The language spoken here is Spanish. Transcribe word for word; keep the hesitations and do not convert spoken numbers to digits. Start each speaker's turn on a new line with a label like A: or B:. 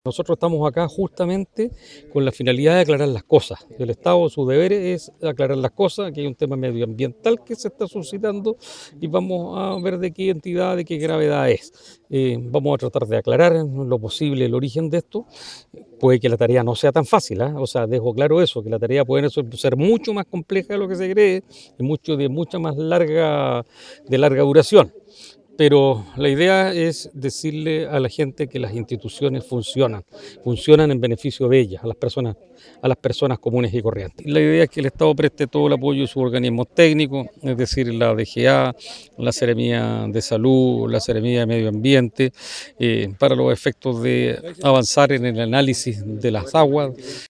A: Nosotros estamos acá justamente con la finalidad de aclarar las cosas. El Estado, su deber es aclarar las cosas, que hay un tema medioambiental que se está suscitando y vamos a ver de qué entidad, de qué gravedad es. Eh, vamos a tratar de aclarar en lo posible el origen de esto. Puede que la tarea no sea tan fácil, ¿eh? O sea, dejo claro eso, que la tarea puede ser mucho más compleja de lo que se cree y mucho, de mucha más larga, de larga duración. Pero la idea es decirle a la gente que las instituciones funcionan, funcionan en beneficio de ellas, a las personas, a las personas comunes y corrientes. La idea es que el Estado preste todo el apoyo de sus organismos técnicos, es decir, la D G A, la Seremía de Salud, la Seremía de Medio Ambiente, eh, para los efectos de avanzar en el análisis de las aguas.